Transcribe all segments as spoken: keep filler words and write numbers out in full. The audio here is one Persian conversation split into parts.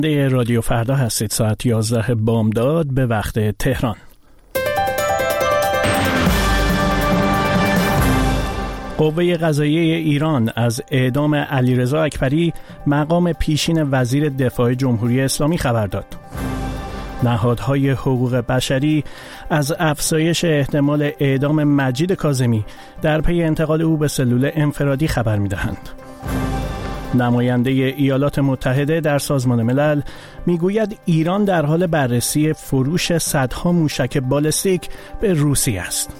رادیو فردا هستید. ساعت یازده بامداد به وقت تهران. قوه قضاییه ایران از اعدام علیرضا اکبری مقام پیشین وزیر دفاع جمهوری اسلامی خبر داد. نهادهای حقوق بشری از افزایش احتمال اعدام مجید کاظمی در پی انتقال او به سلول انفرادی خبر می‌دهند. نماینده ایالات متحده در سازمان ملل میگوید ایران در حال بررسی فروش صدها موشک بالستیک به روسیه است.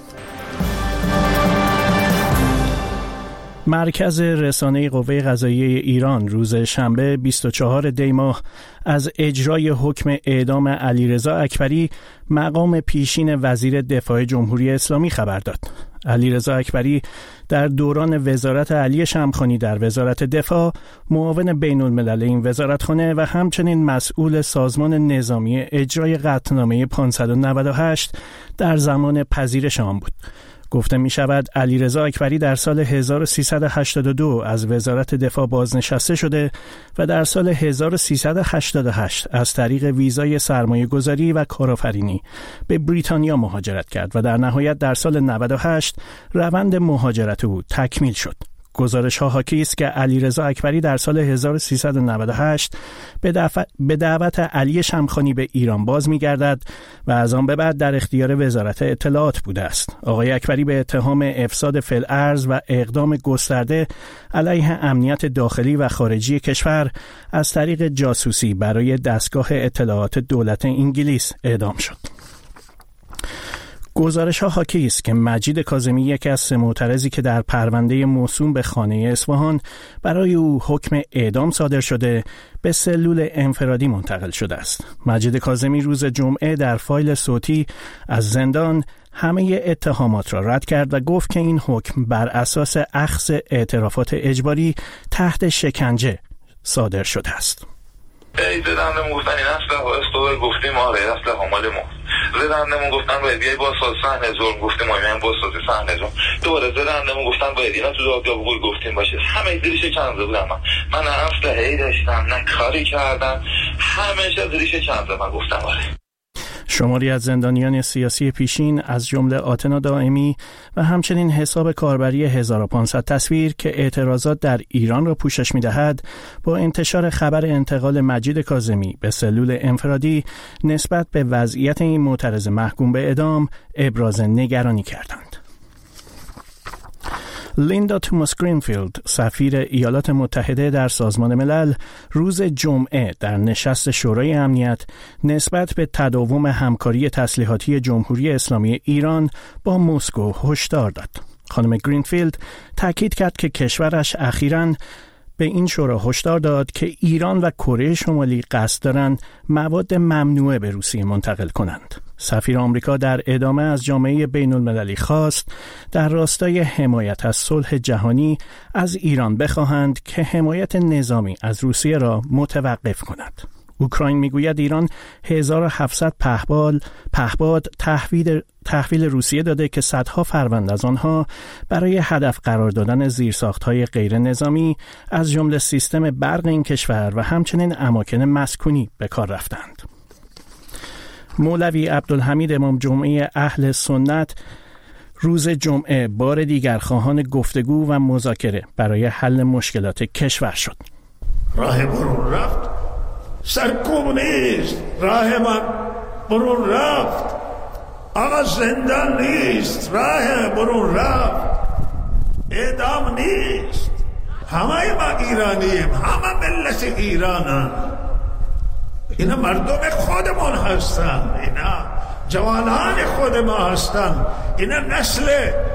مرکز رسانه قوه قضاییه ایران روز شنبه بیست و چهارم دی ماه از اجرای حکم اعدام علیرضا اکبری مقام پیشین وزیر دفاع جمهوری اسلامی خبر داد. علیرضا اکبری در دوران وزارت علی شمخانی در وزارت دفاع معاون بین الملل این وزارتخانه و همچنین مسئول سازمان نظامی اجرای قطعنامه پانصد و نود و هشت در زمان پذیرش آن بود. گفته می شود علیرضا اکبری در سال هزار و سیصد و هشتاد و دو از وزارت دفاع بازنشسته شده و در سال هزار و سیصد و هشتاد و هشت از طریق ویزای سرمایه گذاری و کارآفرینی به بریتانیا مهاجرت کرد و در نهایت در سال نود و هشت روند مهاجرت او تکمیل شد. گزارش ها حاکی است که علیرضا اکبری در سال هزار و سیصد و نود و هشت به, دف... به دعوت علی شمخانی به ایران باز می‌گردد و از آن به بعد در اختیار وزارت اطلاعات بوده است. آقای اکبری به اتهام افساد فی‌الارض و اقدام گسترده علیه امنیت داخلی و خارجی کشور از طریق جاسوسی برای دستگاه اطلاعات دولت انگلیس اعدام شد. گزارش ها حاکی است که مجید کاظمی یکی از سه معترضی که در پرونده موسوم به خانه اصفهان برای او حکم اعدام صادر شده به سلول انفرادی منتقل شده است. مجید کاظمی روز جمعه در فایل صوتی از زندان همه اتهامات را رد کرد و گفت که این حکم بر اساس اخذ اعترافات اجباری تحت شکنجه صادر شده است. زدندمون گفتن این اسلحه استوار گفتیم آره اسلحه مال ما. زدندمون گفتن باید بیای بازسازی صحنه ظلم گفتیم ما میایم بازسازی صحنه ظلم. دوباره زدندمون گفتن باید اینا تو دادگاه بقول گفتیم باشه. همه زیرش چنده بودم من. من نه اسلحه‌ای داشتم نه کاری کردم. همیشه زیرش چنده من گفتم آره. شماری از زندانیان سیاسی پیشین از جمله آتنا دائمی و همچنین حساب کاربری هزار و پانصد تصویر که اعتراضات در ایران را پوشش می‌دهد با انتشار خبر انتقال مجید کاظمی به سلول انفرادی نسبت به وضعیت این معترض محکوم به اعدام ابراز نگرانی کردند. لیندا توماس گرینفیلد، سفیر ایالات متحده در سازمان ملل، روز جمعه در نشست شورای امنیت نسبت به تداوم همکاری تسلیحاتی جمهوری اسلامی ایران با مسکو هشدار داد. خانم گرینفیلد تاکید کرد که کشورش اخیراً به این شورا هشدار داد که ایران و کره شمالی قصد دارند مواد ممنوعه به روسیه منتقل کنند. سفیر آمریکا در ادامه از جامعه بین المللی خواست در راستای حمایت از صلح جهانی از ایران بخواهند که حمایت نظامی از روسیه را متوقف کند. اوکراین میگوید ایران هزار و هفتصد پهبال پهباد تحویل تحویل روسیه داده که صدها فروند از آنها برای هدف قرار دادن زیرساخت‌های غیر نظامی از جمله سیستم برق این کشور و همچنین اماکن مسکونی به کار رفتند. مولوی عبدالحمید امام جمعه اهل سنت روز جمعه بار دیگر خواهان گفتگو و مذاکره برای حل مشکلات کشور شد. راه برون رفت سرکوب نیست، راه من برون رفت آقا زندان نیست، راه برون رفت اعدام نیست. همه ما ایرانیم، همه ملت ایرانن، اینا مردم خودمون هستن، اینا جوانان خود ما هستن، اینا نسل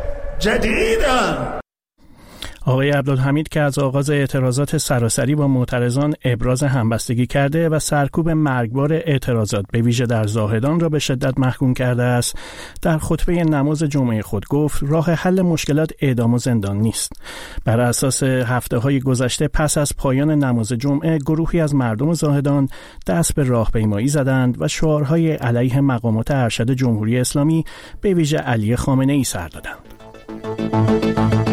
جدیدن. آقای عبدالحمید که از آغاز اعتراضات سراسری با معترضان ابراز همبستگی کرده و سرکوب مرگبار اعتراضات به ویژه در زاهدان را به شدت محکوم کرده است، در خطبه نماز جمعه خود گفت راه حل مشکلات اعدام و زندان نیست. بر اساس هفته‌های گذشته پس از پایان نماز جمعه گروهی از مردم زاهدان دست به راهپیمایی زدند و شعارهای علیه مقامات ارشد جمهوری اسلامی به ویژه علی خامنه‌ای سر دادند.